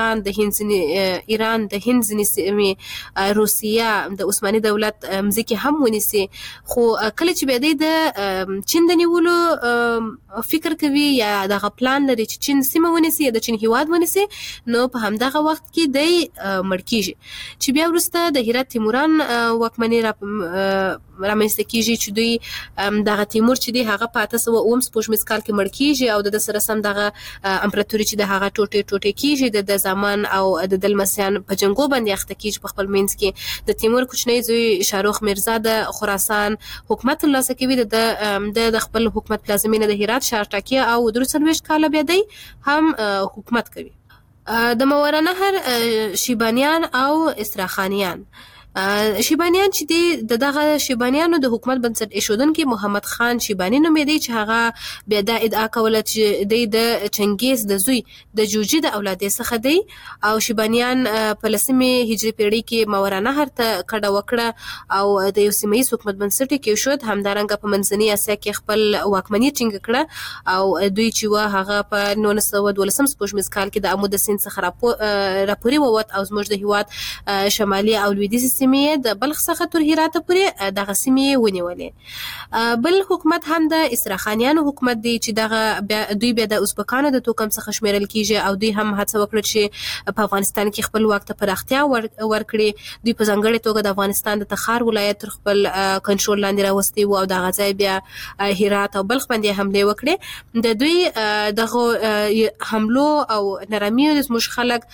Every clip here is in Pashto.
ایران د هند ځینې سیمې، روسیه د عثماني دولت مځکې هم ونیسي. خو کله چې بیا دی د چین د نیولو فکر کوي یا دغه پلان لري چې چین سیمه ونیسي یا د چین هیواد ونیسي، نو په همدغه وخت کې دی مړ کیږي. چې بیا وروسته د هرات تیموران واکمني رامنځته کیږي چې دوی دغه تیمور چې دی هغه په 1809 سپوږمیز کال کې مړ کیږي او د سره سم دغه امپراتوري چې د هغه ټوټه کیږي د زمان او د دلمسیان په جنگو باندې اخته کیږي په خپل منځ کې. د تیمور کوچنی زوی شاروخ میرزا د خراسان حکومت ترلاسه کوي، د خپل حکومت پلازمینه د هرات ښار ټاکي او 23 کاله بیا دی هم حکومت کوي. د ماوراء نهر شیبانیان او استراخانیان شیبانیان چې دی دغه شیبانیانو د حکومت بنسټ ایښودونکي محمد خان شیبانی نومېدی چې هغه بیا دا ادعا کوله چې دی د چنګیز د زوی د جوجي د اولادې څخه دی او شیبانیان په 10مې هجري پیړۍ کې ماوراء نهر ته کډه وکړه او د یو سیمه ییز حکومت بنسټ یې کېښود. همدارنګه په منځنۍ اسیا کې خپل واکمني ټینګه کړه او دوی چې و هغه په 1912 سپوږمیز کال کې د امو د سیند څخه راپورې ووت او زموږ د هیواد شمالي او لویدیځ د بلخ څخه تر هرات پورې دغه سیمې ونیولې. بل حکومت هم د استراخانیانو حکومت دی چې دغه دوی بیا د ازبکانو د توکم څخه شمیرل کیږي او دوی هم هڅه وکړه چې په افغانستان کې خپل واک ته پراختیا ورکړي. دوی په ځانګړې توګه د افغانستان د تخار ولایت تر خپل کنټرول لاندې راوستي وو او دغه ځای بیا هرات او بلخ باندې حمله وکړي. د دوی دغه حملو او نرمیو زموږ خلک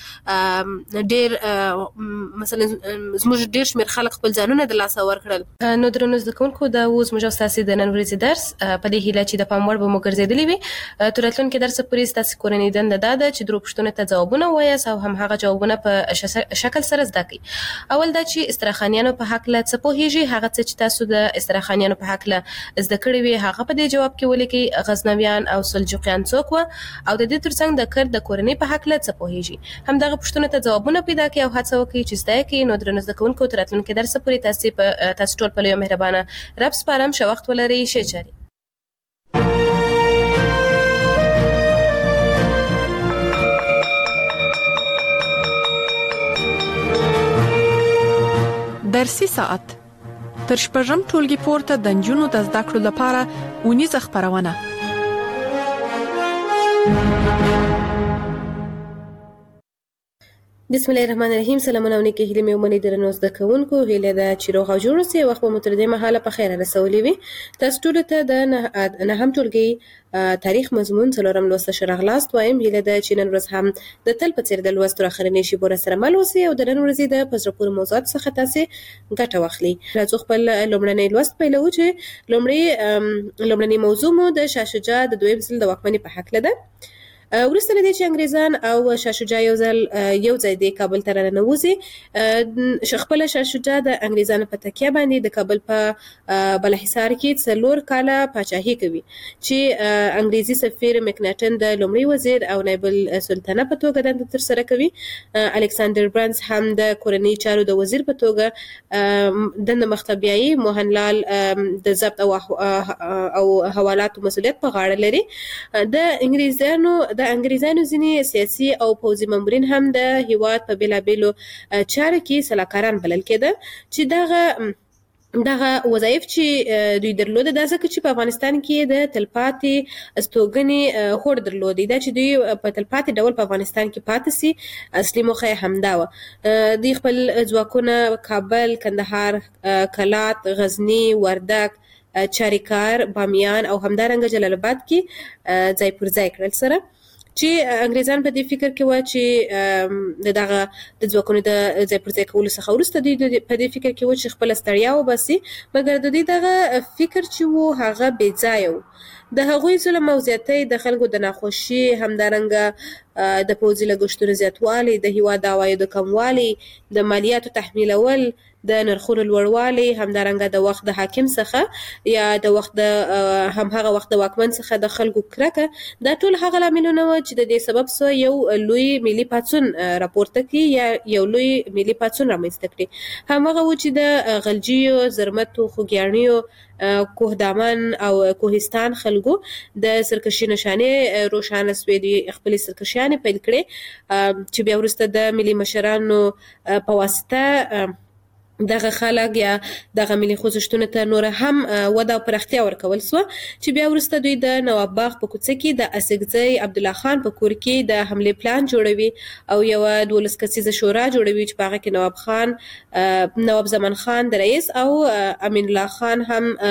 ډېر مثلا زموږ ډېر شمېر خلک خپل ځانونه د لاسه ورکړل. نو درنو زده کوونکو دا اوس موږ ستاسې د نن ورځې درس په دې هیله چې د پام وړ به مو ګرځېدلی وي. تر راتلونکي درسه پورې ستاسې کورنۍ دنده دا ده چې درو پوښتنو ته ځوابونه ووایاست او همهغه جوابونه په شکل سره زده کړئ. اول دا چې استراخانیانو په هکله څه پوهیږئ، هغه څه چې تاسو د استراخانیانو په هکله زده کړي وي هغه په دې جواب کې ولیکئ. غزنویان او سلجوقیان څوک وو او د دې ترڅنګ د کرد د کورنۍ په هکله څه پوهیږئ. همدغه پوښتنو ته ځوابونه پیدا کړئ او هڅه وکړئ چې زده یې کړئ. نو درنو زده کوونکو تر راتلونکي درسه پورې تاسو ټول په لویه مهربانه رب سپارم. ښه وخت ولرئ. ښې چارې. درسي ساعت تر شپږم ټولګي پورته د نجونو د زده کړو لپاره اونیزه خپرونه. بسم الله الرحمن الرحیم. سلامونه او نیکې هیلې مې ومنئ درنو زده کوونکو. هیله ده چې روغ او جوړ اوسئ. وخت مو تر دې مهاله په خیر رسولی وي. تاسو ټولو ته د نهم ټولګي تاریخ مضمون څلورم لوست ښه راغلاست وایم. هیله ده چې نن ورځ هم د تل په څېر د لوست تر اخرنۍ شېبو راسره مل اوسئ او د نن ورځې د په زړه پورې موضوعاتو څخه تاسې ګټه واخلئ. راځو خپل لومړنی لوست پیلوو چې لومړنۍ موضوع مو د شاه شجاع د دویم ځل د واکمنۍ په هکله ده. وروسته له دې چې انګریزان او شاه شجاع یو ځای د کابل ته راننوځي، خپله شاه شجاع د انګریزانو په تکیه باندې د کابل په بالاحصار کې 4 کاله پاچاهي کوي چې انګریزي سفیر مکناټن د لومړي وزیر او نایب السلطنه په توګه دنده ترسره کوي. الکساندر برنز هم د کورنۍ چارو د وزیر په توګه دنده مخته بیایي. موهنلال د ضبط او حوالاتو مسؤلیت په غاړه لري. د انګریزانو ځینې سیاسي او پوځي مامورین هم د هیواد په بېلابېلو چارو کې سلاکاران بلل کېده چې دغه وظایف چې دوی درلوده دا ځکه چې په افغانستان کې د تلپاتې استوګنې هوډ درلودی. دا چې دوی په تلپاتې ډول په افغانستان کې پاتې سي اصلي موخه یې همدا وه. دوی خپل ځواکونه کابل، کندهار، کلات، غزني، وردک، چاریکار، بامیان او همدارنګه جلال آباد کې ځای پر ځای کړل سره چې انګریزان په دې فکر کې و چې دغه د ځواکونو د ځای پر ځای کولو څخه وروسته دوی په دې فکر کې و چې خپله ستړیا وباسي، مګر د دوی دغه فکر چې و هغه بې ځایه و. د هغوی ظلم او زیاتۍ، د خلکو د ناخوښي، همدارنګه د پوځي لګښتونو زیاتوالی، د هیواد د عوایدو کموالی، د مالیاتو تحمیلول، د نرخونو لوړوالی، همدارنګه د وخت د حاکم څخه یا د وخت د همهغه وخت د واکمن څخه د خلکو کرکه، دا ټول هغه لاملونه وو چې د دې سبب څه یو لوی ملي پاڅون راپورته کړي یا یو لوی ملي پاڅون رامنځته کړي. همهغه و چې د غلجیو، زرمتو، خوږیاڼیو، کوه دامن او کوهستان خلکو خلکو د سرکشي نشانې روښانه سوې دي خپل سرکشیانې پیل کړې چې بیا وروسته د ملي مشرانو په واسطه دغه خلک یا دغه ملي خوځښتونو ته نور هم وده او پراختیا ورکول سو چې بیا وروسته دوی د نواب باغ په کوڅه کې د اسګزی عبدالله خان په کور کې د حمله پلان جوړوي او یو 12 کسیزه شورا جوړوي چې په هغه کې نواب زمان خان د رئیس او امین الله خان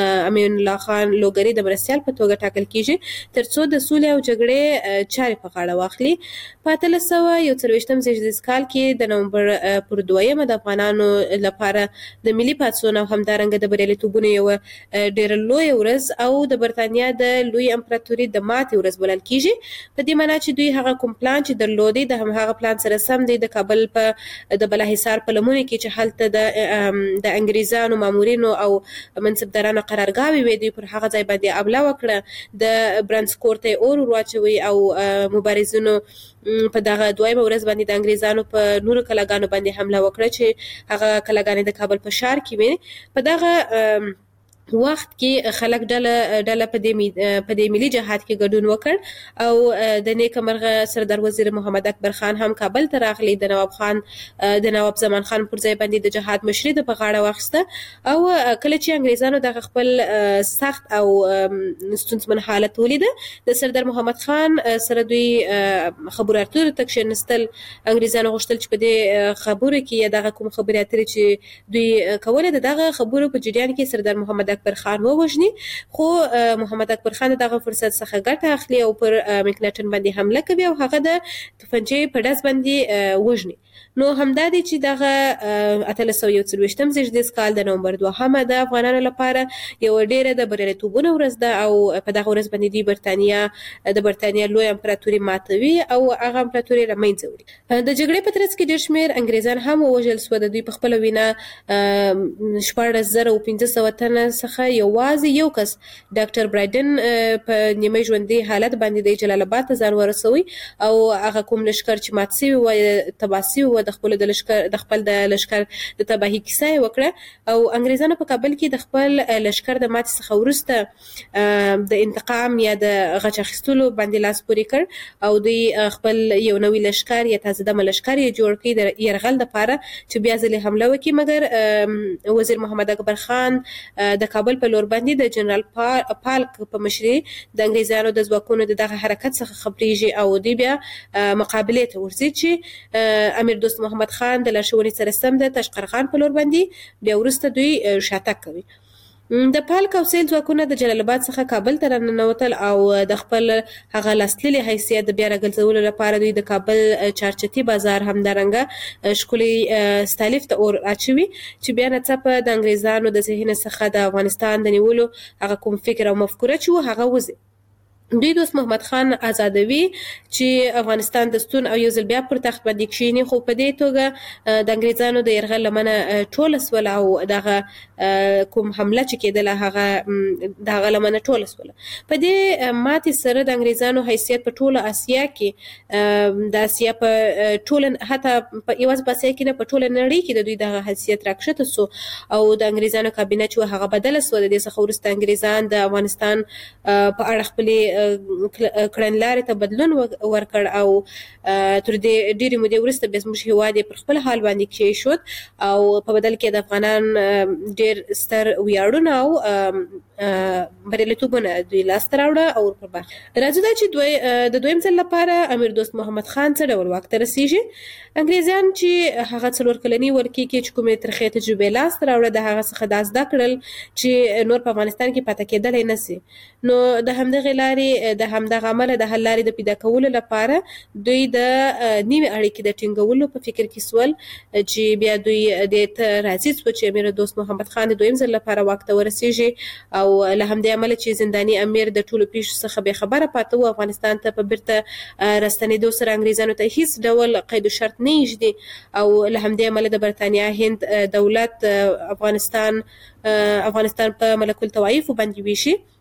لوګری د مرستیال په توګه ټاکل کیږي ترڅو د سولې او جګړې چارې په غاړه واخلي. په 1941 زیږدیز کال کې د نومبر پر 2 د افغانانو لپاره د ملي پاڅون او همدارنګه د بریالیتوبونو یو ډېر لوی ورځ او د برتانیا د لوی امپراتوري د ماتې ورځ بلل کیږي. په دې معنی چې دوی هغه کوم پلان چې درلودي د هغه پلان سره سم دی د کابل په د بلاحصار په لمنه کې چې هلته د انګریزانو مامورینو او منصبدارانو قرارګاوي وي دوی پر هغه ځای باندې حمله وکړه د برانسکور ته اور واچوي او مبارزینو په دغه دویمه ورځ باندې د انګریزانو په نورو کلاګانو باندې حمله وکړه چې هغه کلاګانې د کابل په شهر کې وي. په دغه وخت کې خلک ډله په دې ملي جهاد کې ګډون وکړ او د نیک مرغه سردار وزیر محمد اکبر خان هم کابل ته راغلی د نواب زمان خان پر ځای باندې د جهاد مشري د په غاړه واخیسته او کله چې انګریزانو د خپل سخت او ستونزمن حالت ولید د سردار محمد خان سره دوی خبرو اترو ته کښېنستل. انګریزانو غوښتل چې په دې خبرو کې دغه کوم خبرې اترې چې دوی کوله دغه خبرو په جریان کې سردار محمد اکبر خان ووژني خو محمد اکبر خان دغه فرصت څخه ګټه اخلي او پر مکناټن باندې حمله کوي او هغه د توپنچې په ډز باندې وژني. نو همدا دی چې دغه 1941 زیږدیز کال د نومبر 2 د افغانانو لپاره یو ډېره د بریالیتوبونو ورځ ده او په دغه ورځ باندې د برتانیا لوی امپراتوري ماتوي او هغه امپراتوري له منځه وړي. د جګړې په ترڅ کې ډېر شمېر انګریزان هم ووژل سوه. د دوی په خپله وینا 14,500 تنه څخه یوازې یو کس ډاکټر برایډن په نیمه ژوندي حالت باندې د جلال آباد ته ځان ورسوي او هغه کوم لښکر چې مات سوي وو تباه سوي وو د خپل د لښکر د تباهي کیسه یې وکړه او انګریزانو په کابل کې د خپل لښکر د ماتې څخه وروسته د انتقام یا د غچ اخیستلو باندې لاس پورې کړ او دوی خپل یو نوی لښکر یا تازه دمه لښکر یې جوړ کړي د یرغل دپاره چې بیا ځلې حمله وکړي. مګر وزیر محمد اکبر خان د کابل په لور باندې د جنرال پالک په مشري د انګریزانو د ځواکونو دغه حرکت څخه خبرېږي او دوی بیا مقابلې ته ورځي چې امیر دوست محمد خان د لارښوونې سره سم د تاشقرغان په لور باندې بیا وروسته دوی شاتګ کوي. د پالک او سیل ځواکونه د جلال آباد څخه کابل ته راننوتل او د خپل هغه لاسلیلي حیثیت د بیا راګرځولو لپاره دوی د کابل چارچتي بازار همدارنګه ښکلي ستالیف ته اور اچوي چې بیا ناڅاپه د انګریزانو د ذهن څخه د افغانستان د نیولو هغه کوم فکر او مفکوره چې هغه وځي. دوی دوست محمد خان آزادوي چې افغانستان د ستون او یو ځل بیا پر تخت باندې کښېني خو په دې توګه د انګریزانو د یرغل لمنه ټوله سوله او دغه کوم حمله چې کېدله هغه دغه لمنه ټوله سوله. په دې ماتې سره د انګریزانو حیثیت په ټوله اسیا کې د اسیا په ټوله حتی یوازې په اسیا کې نه په ټوله نړۍ کې د دوی دغه حیثیت راکښته سو او د انګریزانو کابینه چې هغه بدله سوه د دې څخه وروسته انګریزان د افغانستان په اړه خپلې کړنلارې ته بدلون ورکړ او تر دې ډېرې مودې وروسته بیا زموږ هېواد یې پر خپل حال باندې کېښود او په بدل کې د افغانان ډېر ستر ویاړونه او بریالیتوبونه دوی لاسته راوړه او پر برخه. راځو دا چې د دویم ځل لپاره امیر دوست محمد خان څه ډول واک ته رسېږي. انګریزان چې هغه 4 کلني ورکې کې چې کومې ترخې تجربې لاسته راوړه د هغه څخه دا زده کړل چې نور په افغانستان کې پاتې کېدلی نه سي. نو د همدغې لارې د همدغه عمله د حل لارې د پیدا کولو لپاره دوی د نوې اړیکې د ټینګولو په فکر کې سول چې بیا دوی دې ته راضي سوه چې امیر دوست محمد خان د دویم ځل لپاره واک ته ورسېږي او له همدې امله چې زنداني امیر د ټولو پیښو څخه بې خبره پاته و افغانستان ته په بیرته راستنېدو سره انګریزانو ته هیڅ ډول قید و شرط نه ایږدي او له همدې امله د برتانیا هند دولت افغانستان په ملک الطوایفو باندې ویشي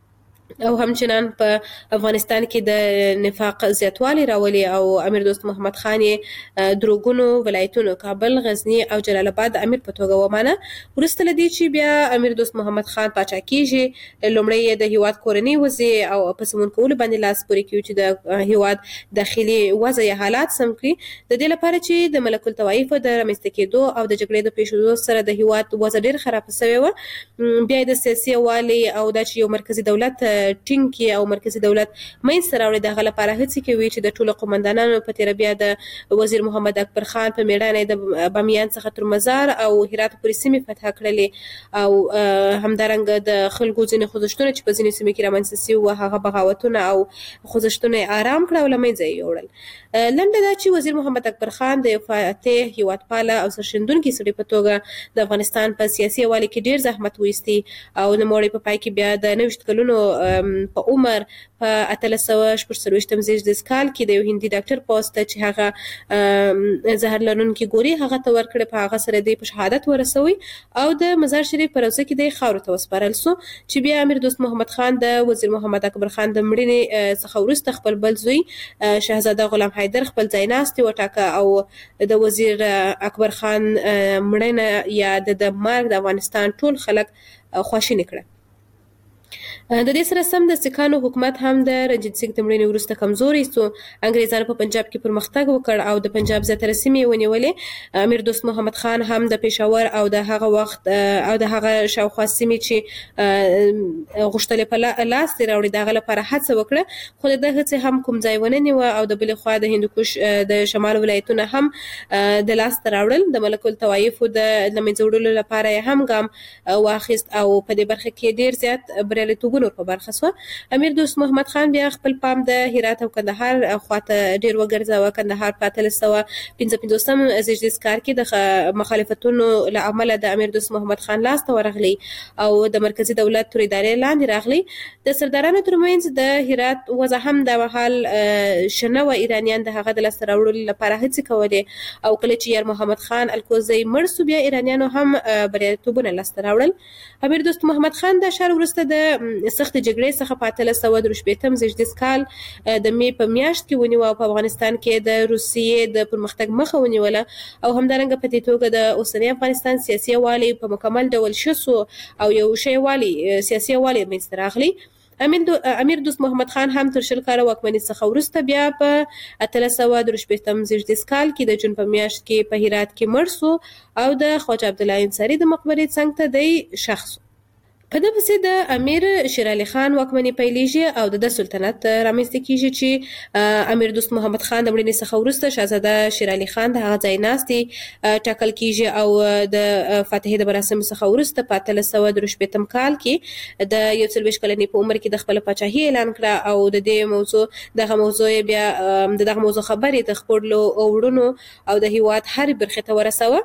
او همچنان په افغانستان کې د نفاق زیاتوالی راولي او امیر دوست محمد خان دروغونو ولایتونو کابل، غزنی او جلال آباد د امیر په توګه ومانه. وروسته له دې چې بیا امیر دوست محمد خان پاچا کیږي، لومړی د هیواد کورنۍ وضع او په سمون کولو باندې لاس پورې کوي چې د هیواد داخلي وضع یا حالات سم کړي، د دې لپاره چې د ملک الطوایف د رامنځته کېدو او د جګړې د پیښېدو سره د هیواد وضع ډېر خراب شوې وه. بیا د سیاسي والي او د چې یو مرکزی دولت ټینګ او مرکزی دولت منځته راوړي، دغه لپاره هڅې کوي چې د ټولو قومندانانو په تیره بیا د وزیر محمد اکبر خان په میړانه د بامیان څخه تر مزار او هرات پورې سیمې فتح کړلې او همدارنګه د خلکو ځینې خوځښتونه چې په ځینې سیمې کې رامنځته شوي وو هغه بغاوتونه او خوځښتونه یې آرام کړه او له منځه یې یوړل. لنډه دا چې وزیر محمد اکبر خان د یو فاتح، هیوادپاله او سرښندونکي سړي په توګه د افغانستان په سیاسي حوالې کې ډېر زحمت وایستی او نوموړی په پای کې بیا د 90 کلونو په عمر په 1846 زیږدیز کال کې د یو هندي ډاکټر پوسټ چې هغه زهر لرونکي ګوري هغه ته ورکړه، په هغه سره دی په شهادت ورسوي او د مزار شریف په روضه کې د خاورو ته وسپارل سو چې بیا امیر دوست محمد خان د وزیر محمد اکبر خان د مړینې څخه وروسته خپل بل زوی شهزاده غلام حیدر خپل ځایناستي وټاکه او د وزیر اکبر خان مړینه یا د مرګ د افغانستان ټول خلک خواشیني کړه. د دې سره سم د سکانو حکومت هم د رنجیت سنګ د مړینې وروسته کمزوری سو. انګریزانو په پنجاب کې پرمختګ وکړ او د پنجاب زیاتره سیمې ونیولې. امیر دوست محمد خان هم د پېښور او د هغه وخت او د هغه شاوخوا سیمې چې غوښتلې په لاس دې راوړي دغه لپاره هڅه وکړه، خو د هڅې هم کوم ځای ونه نیوه او د بلې خوا د هندوکش د شمال ولایتونه هم د لاس ته راوړل. د ملک الطوایف د له منځه وړلو لپاره یې هم ګام واخیست او په دې برخه کې ډېر زیات بریالیتوبونه په برخه سو. امیر دوست محمد خان بیا خپل پام د هرات او کندهار خواته ډیر وګرځاوه. کندهار په 1855 زیږدیز کال کې د مخالفتونو له امله د امیر دوست محمد خان لاس ته ورغلی او د مرکزی دولت تر ادارې لاندې راغلی. د سردارانو ترمنځ د هرات وضع هم د حال شنه و. ایرانیان د هغه د لاس راوړلو لپاره هڅې کولې او کله چې یار محمد خان الکوزی مړ سو بیا ایرانیانو هم بریالیتوبونه لاس ته راوړل. امیر دوست محمد خان د شهر وروسته د سخت جګړې څخه په 1813 زیږدیز کال د می په میاشت کې ونیو او په افغانستان کې د روسیې د پرمختګ مخه ونیوله او همدارنګه په دې توګه د اوسنی افغانستان سیاسي والی په مکمل ډول شسو او یو شی والی سیاسي والی منځته راغلی. امیر دوست محمد خان هم تر 20 کاله واکمنۍ څخه وروسته بیا په 1813 زیږدیز کال کې د جون په میاشت کې په هرات کې مړ سو او د خواجه عبدالله انصاري د مقبرې څنګ ته دی شخص. په دې پسې د امیر شیر علي خان واکمنۍ پیلېږي او د سلطنت رامنځته کیږي چې امیر دوست محمد خان د مړینې څخه وروسته شهزاده شیر علي خان د هغه ځایناستي ټاکل کیږي او د فاتحې د مراسمو څخه وروسته په 1813 کال کې د 41 کلنې په عمر کې د خپل پاچاهي اعلان کړه او د دې دغه موضوع بیا دغه موضوع خبرې د خپلو وړونو او د هیواد هر برخې ته ورسوه.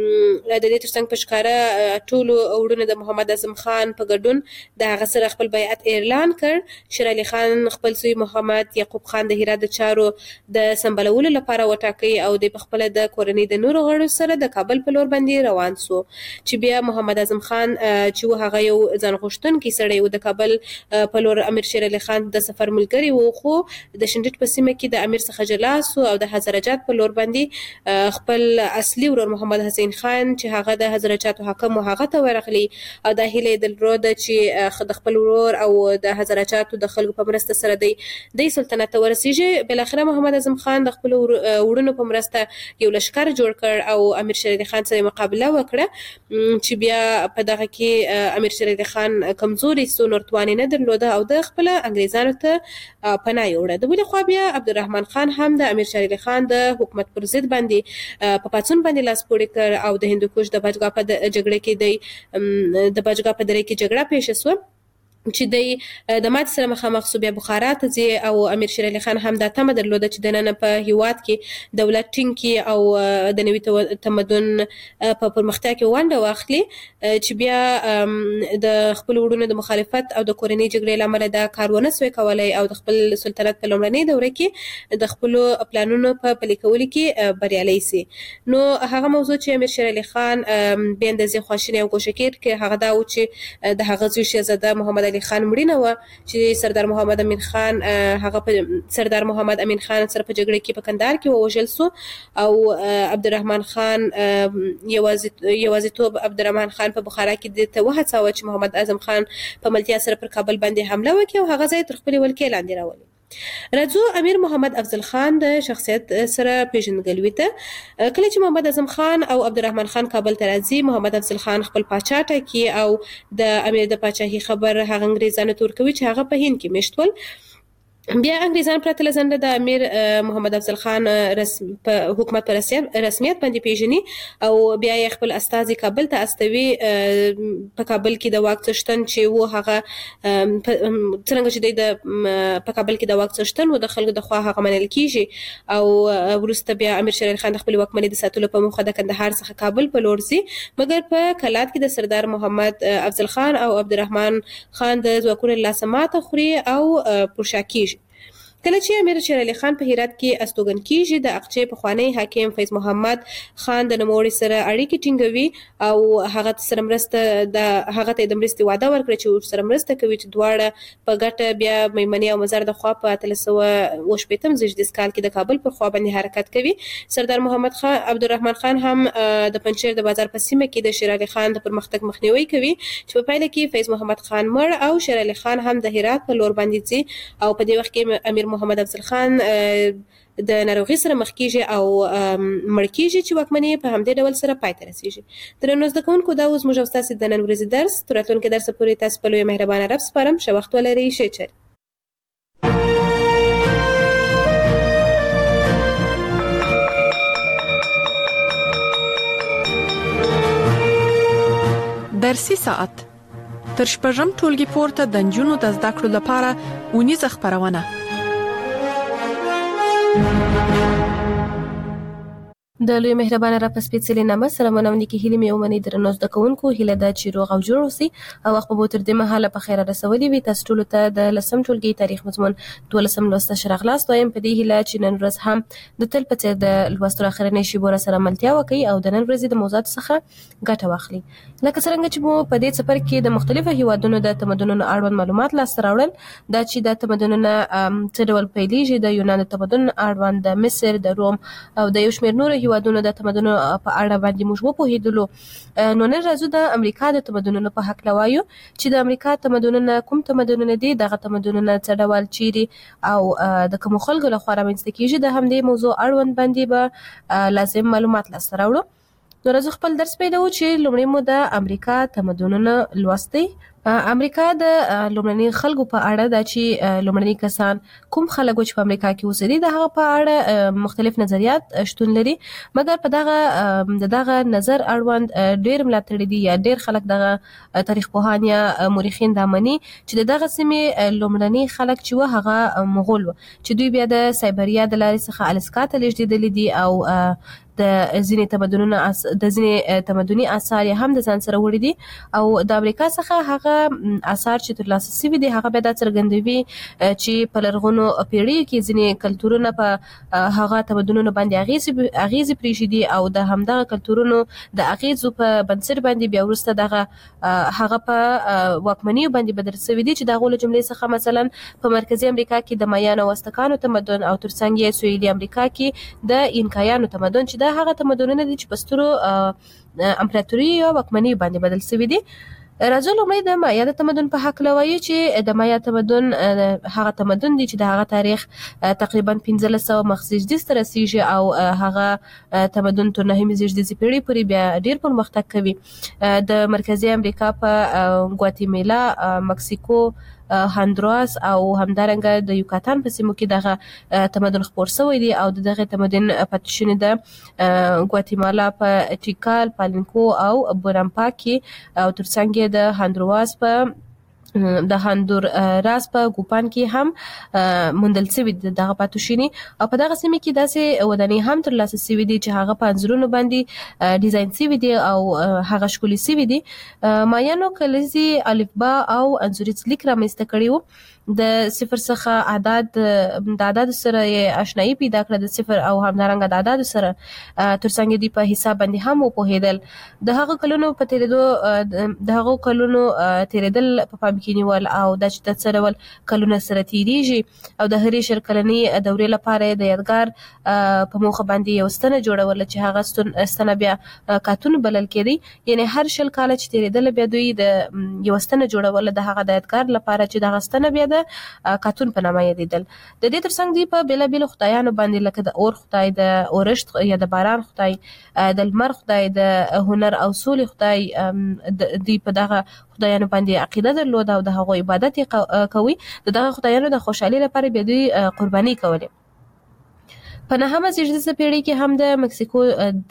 د دې ترڅنګ په ښکاره ټولو وروڼو د محمد اعظم خان په ګډون د هغه سره خپل بیعت اعلان کړ. شیر علي خان خپل زوی محمد یعقوب خان د هرات د چارو د سمبالولو لپاره وټاکي او د خپل د کورنۍ د نورو غړو سره د کابل په لور باندې روان سو چې بیا محمد اعظم خان چې هغه یو ځان غوښتونکی سړی و د کابل په لور امیر شیر علي خان د سفر ملګری و، خو د شنډټ په سیمه کې د امیر څخه جلا سو او د حضرجات په لور باندې خپل اصلي ورور محمد حسین خان چې هغه د حضرجاتو حاکم و هغه ته ورغلی او د هیله د لرود چې د خپل ورور او د حضرجاتو د خلکو په مرسته سره د سلطنت ته ورسیږي. بل اخره محمد اعظم خان د خپل وړونو په مرسته یو لشکر جوړ کړ او امیر شیر علي خان سره مقابله وکړه چې بیا په دغه کې امیر شیر علي خان کمزوري سو، نور توان نه درلوده او د خپل انګریزانو ته پناه یوړه. د بل خوا بیا عبدالرحمن خان هم د امیر شیر علي خان د حکومت پر ضد باندې په پاڅون باندې لاس پورې کړ او د هندوکش د بچګا په جګړه کې د بچګا په دره کې جګړه پیښه شوه چې د مات سره مخامخ سو. بیا بخارا ته ځي او امیر شیر علي خان هم دا تمه درلوده چې د نن په هیواد کې دولت ټینګ کی او د نوي تمدن په پرمختیا کې ونډه واخلي چې بیا د خپل وړونو د مخالفت او د کورنۍ جګړې لامل دا کارونه سوی کولای او د خپل سلطنت په لومړنۍ دوره کې د خپل پلانونو په پلي کولو کې بریالي سي. نو هغه موضوع چې امیر شیر علي خان بیا د ځې خواشینی او کوشکیر کې هغه دا و چې د هغه زوی شهزاده محمد علي علي خان مړینه و چې سردار محمد امین خان هغه سردار محمد امین خان سره په جګړه کې په کندهار کې ووژل سو او عبدالرحمن خان یوازیتوب عبدالرحمن خان په بخارا کې د ته وهڅاوه چې محمد اعظم خان په ملتیا سره پر کابل باندې حمله وکړي او هغه ځای تر خپل ولکې لاندې راولي. راځو امیر محمد افضل خان د شخصیت سره پیژندګلوي ته. کله چې محمد اعظم خان او عبدالرحمن خان کابل ته راځي، محمد افضل خان خپل پاچا ټاکي او د امیر د پاچاهي خبر هغه انګریزانو ته ورکوي چې هغه په هند کې میشت ول. بیا انګریزان پرته له ځنډه د امیر محمد افضل خان په حکومت په رسمیت باندې پیژني او بیا یې خپل استازي کابل ته استوي. په کابل کې د واک څښتن چې و هغه څنګه چې د په کابل کې د واک څښتن و د خلکو د خوا هغه منل کیږي او وروسته بیا امیر شیر علي خان د خپل واکمنۍ د ساتلو په موخه د کندهار څخه کابل په لور ځي، مګر په کلات کې د سردار محمد افضل خان او عبدالرحمن خان د ځواکونو له لاسه ماته خوري او پرشا کیږي. کله چې امیر شیر علي خان په هرات کې استوګن کیږي، د اقچې پخوانی حاکم فیض محمد خان د نوموړي سره اړیکې ټینګوي او هغه سره مرسته هغه ته د مرستې وعده ورکړي چې سره مرسته کوي چې دواړه په ګټه بیا میمنې او مزار د خوا په 1318 زیږدیز کال کې د کابل پر خوا باندې حرکت کوي. سردار محمد خان عبدالرحمن خان هم د پنجشیر د بازار په سیمه کې د شیر علي خان د پرمختګ مخنیوي کوي چې په پایله کې فیض محمد خان مړ او شیر علي خان هم د هرات په لور باندې ځي او په دې وخت کې امیر محمد افضل خان د ناروغي سره مخ کیږي او مړ کیږي چې واکمنۍ په همدې ډول سره پای ته رسیږي. درنو زده کوونکو، دا اوس موږ ستاسو د نن ورځې درس تر راتلونکي درس پورې تاسو په لوی مهربانه رب سپارم. ښه وخت ولرئ. ښه چل. درسي ساعت تر شپږم ټولګي پورته د نجونو د زده کړو لپاره اونیزه خپرونه. د لوی مهربانه را په سپېڅلې نامه سره مننه کې هیله مې ومني درنو زده کوونکو، هیله ده چې روغ او جوړ اوسئ او خپل مو تر دې مهاله په خیر رسولي وي. تاسو ټول ته د لسم ټولګي تاریخ مضمون 12 لوست شرغلاس وایم. په دې هیله چې نن ورځ هم د تل په څیر د لوستلو اخرنۍ شیبو سره ملتیا وکړي او د نن ورځې د موضوعات څخه ګټه واخلي. لکه څنګه چې مو په دې سفر کې د مختلفو هیوادونو د تمدنونو اړوند معلومات لاسته راوړل، دا چې د تمدنونو څه ډول پیلېږي، د یونان تمدن اړوند، د مصر، د روم او د یو شمېر نورو هیوادونو د تمدنونو په اړه باندې موږ وپوهېدلو. نو نن راځو د امریکا د تمدنونو په هکله وایو چې د امریکا تمدنونه کوم تمدنونه دي، دغه تمدنونه څه ډول چیرې او د کومو خلکو لخوا رامنځته کیږي. د همدې موضوع اړوند باندې به لازم معلومات لاسته راوړو. نو راځو خپل درس پیلوو چې لومړی مو د امریکا تمدنونه لوستي. امریکا د لومړني خلکو په اړه دا چې لومړني کسان کوم خلک چې په امریکا کې اوسېدي د هغه په اړه مختلف نظریات شتون لري، مګر په دغه نظر اړوند ډېر ملاتړي دي یا ډېر خلک دغه تاریخ پوهان یا مورخین دا مني چې دغه سیمې لومړني خلک چې و هغه مغول و، چې دوی بیا د سایبریا د لارې څخه الاسکا ته لېږدېدلي دي او د ځینې تمدني آثار هم د ځان سره وړي دي او د امریکا څخه هغه آثار چې ترلاسه شوي دي هغه بیا دا څرګندوي چې په لرغونو پیړیو کې ځینې کلتورونه په هغه تمدنونو باندې اغیزې پرېښودي او د همدغه کلتورونو د اغیزو په بنسټ باندې بیا وروسته هغه په واکمنیو باندې بدل شوي دي، چې د هغو له جملې څخه مثلا په مرکزي امریکا کې د مایانو او ازتکانو تمدن او ترڅنګ یې سویلي امریکا کې د اینکایانو تمدن چې دا هغه تمدنونه دي چې په سترو امپراتوري او واکمنۍ باندې بدل شوي دي. راځو لومړی د مایا د تمدن په هکله وایو چې د مایا تمدن هغه تمدن دی چې د هغه تاریخ تقریبا 1500 مخ زیږدیز ته رسیږي او هغه تمدن تر 9 زیږدیزي پیړۍ پورې بیا ډیر پرمختګ کوي. د مرکزي امریکا په ګواتیمالا، مکسیکو، هندوراس او همدارنګه د یوکاتان په سیمو کې دغه تمدن خپور شوی دی او دغه تمدن پاتې شونې د ګواتیمالا په ټیکال، پالینکو او بورامپا کې او ترڅنګ د هندوراس په ګوپان کې هم موندل شوي دي دغه پاتوشیني او په دغه سیمه کې داسې ودانۍ هم ترلاسه شوي دي چې هغه په انځورونو باندې ډیزاین شوي دي او هغه ښکلي شوي دي. مایانو کلیزي الفبا او انځوریز لیک رامنځته کړي وو. د صفر څخه د اعداد سره آشنایي پیدا کړه، د صفر او همدارنګه د اعداد سره ترڅنګ دی په حساب باندې هم وپوهیدل. د هغو کلونو تیریدل په پام پام کې نیول او د چې د څه ډول کلونه سره تیریږي او د هرې 10 کلنې دورې لپاره د یادګار په موخه باندې یو ستنه جوړول چې هغه ستنه بیا کارتون بلل کېدی. یعنی هر 10 کال چې تیریدل بیا دوی د یو ستنه جوړول د هغه د یادګار لپاره چې د ستنه بیا د کارتون په نامه یادیدل. د دې ترڅنګ دی په بیلابیل خدایانو باندې لکه د اور خدای، د اورښت یا د باران خدای، د لمر خدای، د هنر او سولې خدای، دی په دغه خدایانو باندې عقیده درلوده او د هغو عبادت کوي. دغه خدایانو د خوشحالي لپاره بیا دوی قرباني کولې. په 9مه زیږدیزه پیړۍ کې هم د مکسیکو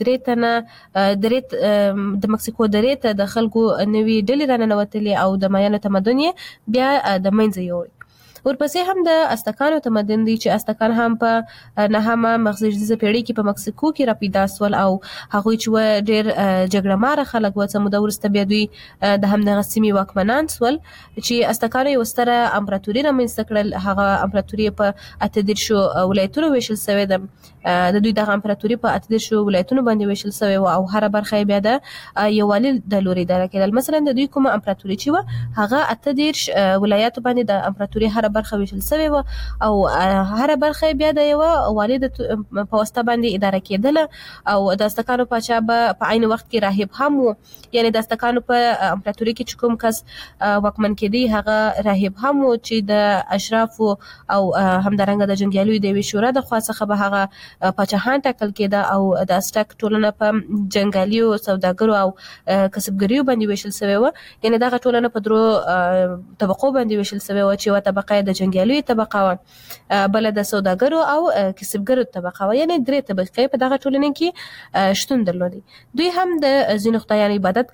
د مکسیکو درې ته د خلکو نوې ډلې راننوتلې او د مایانو تمدن یې بیا د منځه یوړ. ورپسې هم د ازتکانو تمدن دی چې ازتکان هم په 9مه مغزیږدیزه پیړۍ کې په مکسیکو کې را پیدا سول او هغوی چې ډېر جګړه ماره خلک و. څه موده وروسته بیا دوی د همدغه سیمې واکمنان سول چې ازتکانو یوه ستره امپراتوري رامنځته کړل. هغه امپراتوري په 18 ولایتونو ویشل سوې ده. د دوی دغه امپراتوري په 18 ولایتونو باندې ویشل سوې وه او هره برخه یې بیا د یووالي د لوري اداره کېدل. مثلا د دوی کومه امپراتوري چې وه هغه 18 ولایاتو باندې د امپراتوري هره برخه ویشل سوې وه او هره برخه بیا د یوه والي په واسطه باندې اداره کېدله او د ازتکانو پاچا به په عین وخت کې راهب هم و. یعنی د ازتکانو په امپراتوري کې چې کوم کس واکمن کېدی هغه راهب هم و چې د اشرافو او همدارنګه د جنګیالیو د یوې شورا د خوا څخه به هغه پاچاهان ټاکل کېده او د ازتک ټولنه په جنګیالیو، سوداګرو او کسبګریو باندې ویشل سوې وه. یعنی دغه ټولنه په 3 طبقو باندې ویشل سوې وه چې یوه طبقه د جنګیالیو طبقه وه، بله د سوداګرو او کسبګرو طبقه وه. یعنی 3 طبقې په دغه ټولنه کې شتون درلودي. دوی هم د ځینو خدایانو عبادت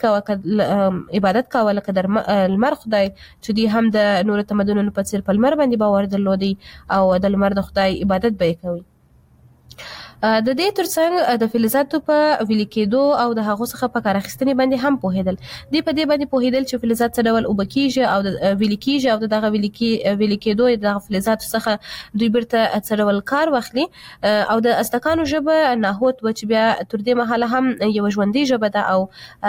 کاوه لکه د لمر خدای چې دوی هم د نورو تمدنونو په څیر په لمر باندې باور درلودي او د لمر د خدای عبادت به یې کوي. د دې ترڅنګ د فلزاتو په ویلي کېدو او د هغو څخه په کار اخیستنې باندې هم پوهېدل. دوی په دې باندې پوهېدل چې فلزات څه ډول اوبه کېږي او د ویلي کېږي او د دغه ویلي کېدو د دغه فلزاتو څخه دوی بیرته څه ډول کار واخلي. او د ازتکانو ژبه ناهوت وه چې بیا تر دې مهاله هم یوه ژوندۍ ژبه ده او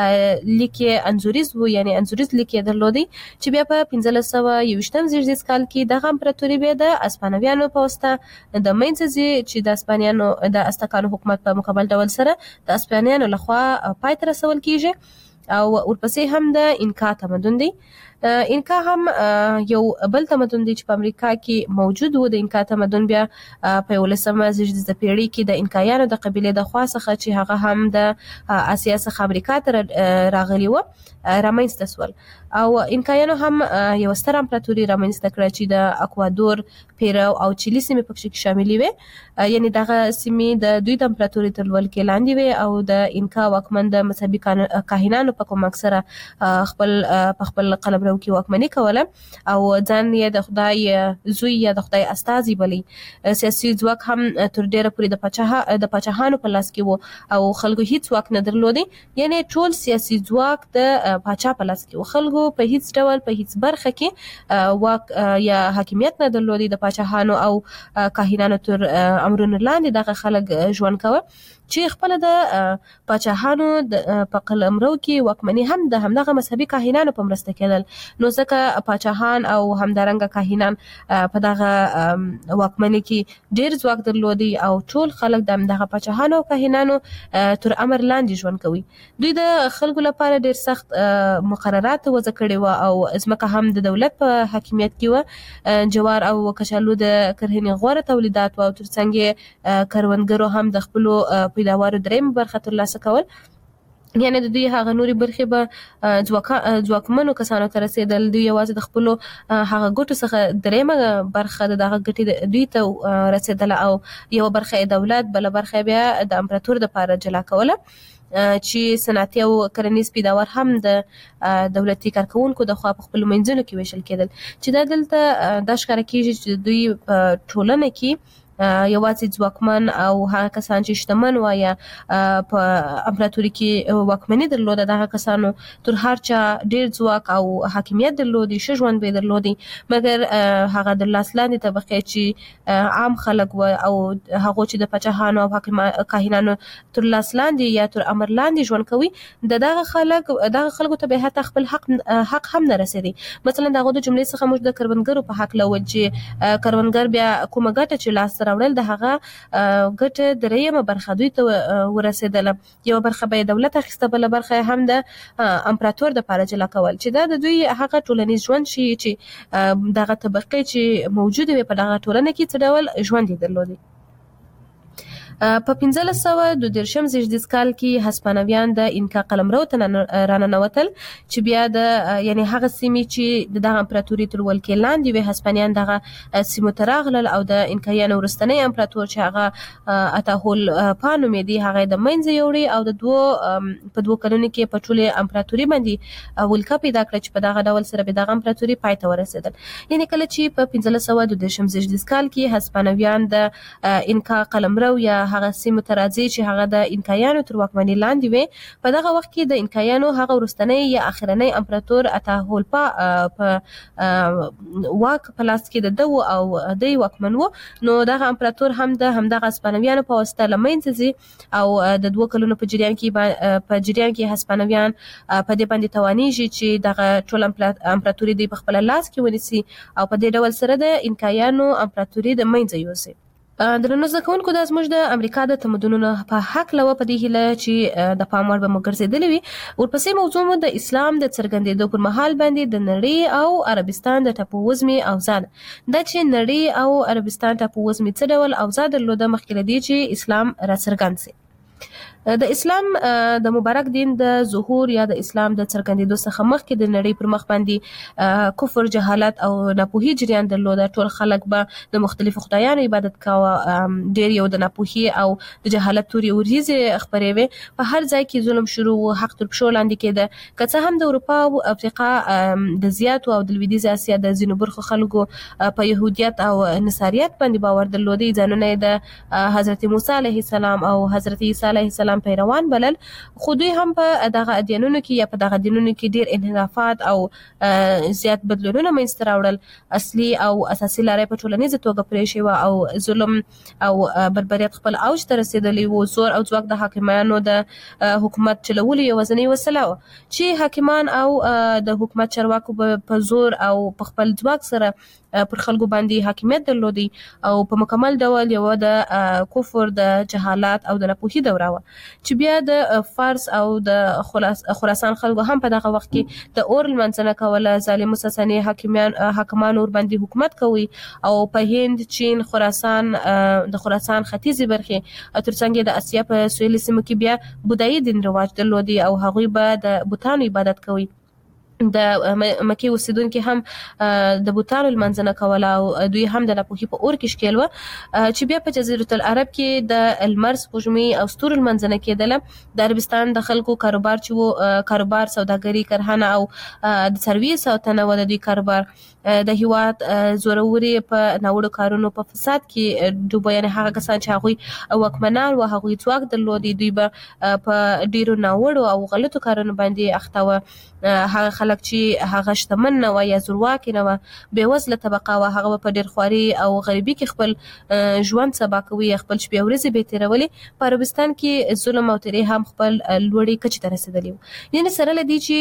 لیک یې انځوریز و، یعنی انځوریز لیک یې درلودی چې بیا په 1521 زیږدیز کال کې دغه امپراتوري بیا د اسپانویانو په واسطه د منځه ځي چې د اسپانیانو د ازتکانو حکومت په مکمل ډول سره د اسپانیانو لخوا پای ته رسول کیږي. او ورپسې هم د انکا تمدن دی. انکا هم یو بل تمدن دی چې په امریکا کې موجود و. د انکا تمدن بیا په 19مه زیږدیزه پیړۍ کې د انکایانو د قبیلې د خوا څخه چې هغه هم د اسیا څخه امریکا ته راغلي و رامنځته سول. او انکایانو هم یو ستر امپراتوري رامنځته کړه چې د اکوادور، پیرو او چیلي سیمې پکې شاملې وې. یعنی دغه سیمې د دوی د امپراتوري تر ولکې لاندې وې او د انکا واکمن د مذهبي کاهنانو په کومک سره خپل قلمرو کې واکمني کوله او ځان یې د خدای زوی یا د خدای استازي بلی. سیاسي ځواک هم تر ډیره پورې د پاچاهانو په لاس کې و او خلکو هیڅ واک نه درلودي. یعنی ټول سیاسي ځواک د پاچا په لاس کې و. خلکو په هیڅ ډول په هیڅ برخه کې واک یا حاکمیت نه درلودي. د پاچاهانو او کاهنانو تر امرونو لاندې دغه خلک ژوند کوه چې خپل د پاچاهانو په قلمرو کې واکمني هم د همدغه مذهبي کاهنانو په مرسته کېدل. نو ځکه پاچاهان او همدارنګه کاهنان په دغه واکمني کې ډېر ځواک درلودي او ټول خلک د همدغه پاچاهانو او کاهنانو تر امر لاندې ژوند کوي. دوی د خلکو لپاره ډېر سخت مقررات وضع کړي وو او ځمکه هم د دولت په حاکمیت کې وه. جوار او کچالو د کرهنې غوره تولیدات وو او ترڅنګ یې کروندګرو هم د خپلو پیداوارو درېیمه برخه ترلاسه کول. یعنی د دوی هغه نوري برخې به ځواکمنو کسانو ته رسېدل. دوی یوازې د خپلو هغه ګټو څخه درېیمه برخه د دغه ګټې دوی ته رسېدله او یوه برخه یې دولت، بله برخه بیا د امپراتور دپاره جلا کوله چې صنعتي او کرنیز پیداوار هم د دولتي کارکوونکو د خوا په خپلو منځونو کې ویشل کېدل. چې دا دلته دا ښکاره کېږي چې دوی په ټولنه کې یوازې ځواکمن او هغه کسان چې شتمن و یا په امپراتوري کې واکمني درلوده دغه کسانو تر هر چا ډیر ځواک او حاکمیت درلودي، ښه ژوند به درلودي، مګر هغه د لاس لاندې طبقې چې عام خلک و او هغه چې د پاچاهانو او کاهنانو تر لاس لاندې یا تر امر لاندې ژوند کوي، دغه خلکو ته به حتی خپل حق هم نه رسیدي. مثلا دغه د جملې څخه موږ د کروندګرو په حق لول چې کروندګر بیا کومه ګټه چې لاس راوړل د هغه ګټه دریمه برخه دوی ته ورسېدله، یو برخه به دولت اخیسته، بل برخه هم د امپراتور د پاره جلا کول، چې دا د دوی هغه ټولنیز ژوند شي چې دغه طبقه چې موجوده وي په دغه ټولنه کې څه ډول ژوند درلودي. په 1522 زیږدیز کال کې هسپانویان د انکا قلمرو ته راننوتل چې بیا د یعنی هغه سیمې چې دغه امپراتوري تر ولکې لاندې وي، هسپانیان دغه سیمو ته راغلل او د انکایانو وروستنی امپراتور چې هغه اتاهولپا نومېدی هغه د منځه یوړی او د په 2 کلونو کې په ټولې امپراتوري باندې ولکه پیدا کړه چې په دغه ډول سره به دغه امپراتوري پای ته ورسېدل. یعنی کله چې په 1522 زیږدیز کال کې هسپانویان د انکا قلمرو یا هغه سیمه ته راځي چې هغه د انکایانو تر واکمنۍ لاندې وي، په دغه وخت کې د انکایانو هغه وروستنی یا اخرنی امپراتور اتاهولپا په واک په لاس کې د دو او د واکمن وو، نو دغه امپراتور هم د همدغه هسپانویانو په واسطه لمنځه ځي او د 2 کلونو په جریان کې هسپانویان په دې باندې توانیږي چې دغه ټول امپراتوري د خپل لاس کې ونیسي او په دې ډول سره د انکایانو امپراتوري د منځه یوسي. درنو زده کوونکو دا زموږ د امریکا د تمدنونو په حق لوه په دې هیله چې د پام وړ به مو ګرځېدلې وي. ورپسې موضوع مو د اسلام د څرګندېدو پر مهال باندې د نړۍ او عربستان د ټاپووزمې اوضاع ده چې نړۍ او عربستان ټاپووزمې څه ډول اوضاع درلوده مخکې له دې چې اسلام راڅرګند سي. د اسلام د مبارک دین د ظهور یا د اسلام د څرګندېدو څخه مخکې د نړۍ پر مخ باندې کفر، جهالت او ناپوهي جریان درلوده. ټول خلک به د مختلفو خدایانو عبادت کاوه، ډېر یو د ناپوهي او د جهالت تورې وريځې خپرې وې، په هر ځای کې ظلم شروع و، حق تر پښو لاندې کېده. که څه هم د اروپا او افریقا د زیاتو او د لویدیځ اسیا د ځینو برخو خلکو په يهودیت او نصاریت باندې باور درلودي، ځانونه د حضرت موسی علیه السلام او حضرت عیسی علیه السلام پیروان بلل، خو دوی هم په دغه ادیانونو کې یا په دغه دینونو کې ډیر انحرافات او زیات بدلونونه منځته راوړل. اصلي او اساسي لارې په ټولنیزه توګه پرې شوه او ظلم او بربریت خپل اوج ته رسېدلی و. زور او ځواک د حاکمانو د حکومت چلولو یوازینۍ وسیله وه چې حاکمان او د حکومت چارواکو په زور او په خپل ځواک سره پر خلکو باندې حاکمیت درلودي او په مکمل ډول یو د کفر، د جهالت او د ناپوهي دوره وه چې بیا د فارس او د خراسان خلکو هم په دغه وخت کې د اور لمانځنه کوله. ظالمو ساساني حاکمان ور باندې حکومت کوي او په هند، چین، خراسان، د خراسان ختیځې برخې او ترڅنګ د اسیا په سویلي سیمو کې بیا بودایي دین رواج درلودي او هغوی به د بوتانو عبادت کوي. د مکې اوسیدونکي هم د بوتانو لمانځنه کوله او دوی هم د ناپوهي په اور کې ښکېل وه چې بیا په جزیرة العرب کې د لمر، سپوږمۍ او ستورو لمانځنه کېدله. د عربستان د خلکو کاروبار چې و، کاروبار، سوداګري، کرهنه او د څارویو ساتنه و د دوی کاروبار. د هیواد زوروري په ناوړو کارونو په فساد کې ډوبه، یعنې هغه کسان چې هغوی واکمنان و، هغوی ځواک درلودي، دوی به په ډیرو ناوړو او غلطو کارونو باندې اخته وه. هغه خلک چې هغه شتمن نه و یا زورواکي نه و، بېوزله طبقه و، هغه په ډېر خواري او غریبي کې خپل ژوند سبا کوي، خپل شپې ورځې به تېرولې. په عربستان کې ظلم او تیرې هم خپل لوړې کچې ته رسېدلي وو. یعنې سره له دې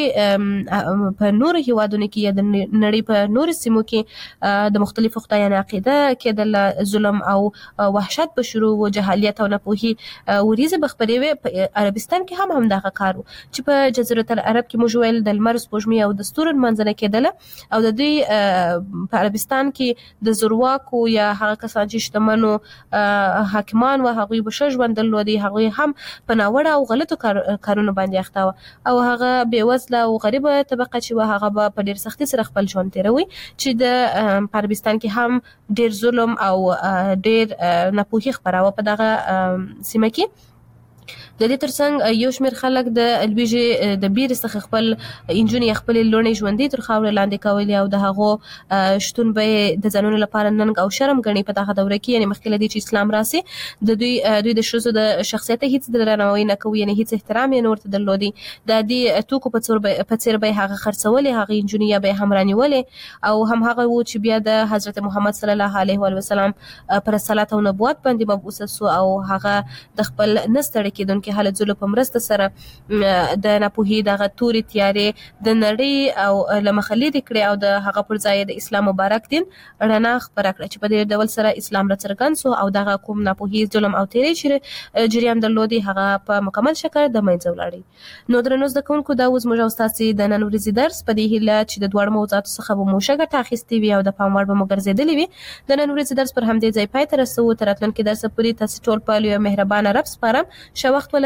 چې په نورو هیوادونو کې یا د نړۍ په نورو سیمو کې د مختلفو خدایانو عقیده کېدله، ظلم او وحشت به شروع و، جهالیت او ناپوهي وریځې به خپرې وې. په عربستان کې هم همدغه کار و چې په جزیرة العرب کې موږ ویل د لمر، سپوږمۍ او د ستورو لمانځنه کېدله او د دوی په عربستان کې د زورواکو یا هغه کسان چې شتمنو حاکمان و، هغوی به ښه ژوند درلودي، هغوی هم په ناوړه او غلطو کارونو باندې اخته وه او هغه بېوزله او غریبه طبقه چې وه هغه به په ډېر سختي سره خپل ژوند تېروي چې د په عربستان کې هم ډېر ظلم او ډېر ناپوهي خپراوه په دغه سیمه کې. د دې ترڅنګ یو شمېر خلک د لویږي د بیر څخه خپل انجونې خپل لونې ژوندۍ تر خاورې لاندې کولې او د هغو شتون به د ځانونو لپاره ننګ او شرم ګڼي په دغه دوره کې، یعنی مخکې له دې چې اسلام راسي د دوی د ښځو د شخصیت هیڅ درناوی نه کوي، یعنی هیڅ احترام یې نور ته درلودي. د دې توکو په څیر به هغه خرڅولې، هغه انجونې به هم رانیولې او هم هغه و چې بیا د حضرت محمد صلی الله علیه وسلم پر رسالت او نبوت باندې مبعوث سو او هغه د خپل نستړی کېدونکي حالت زلو په مرسته سره د ناپوهي دغه تورې تیارې د نړۍ او لمخه لیرې کړې او د هغه پر ځای د اسلام مبارک دین رڼا خپره کړه چې په دې ډول سره اسلام راڅرګند سو او دغه کوم ناپوهي ظلم او تیرې چې جریان درلودي هغه په مکمل شکل د منځه ولاړی. نو درنو زده کوونکو دا اوس موږ تاسو د نن ورځې درس په دې هیله چې د دوړ موضوعاتو څخه به مو ښه ګټه اخیستې وي او د پام وړ به مو ګرځېدلې وي. د نن ورځې درس پر همدې ځای پای ته رسوو. تر راتلونکي درس پورې تاسو ټول په لوی مهربانه رب سپارم. ښه وخت ولرئ.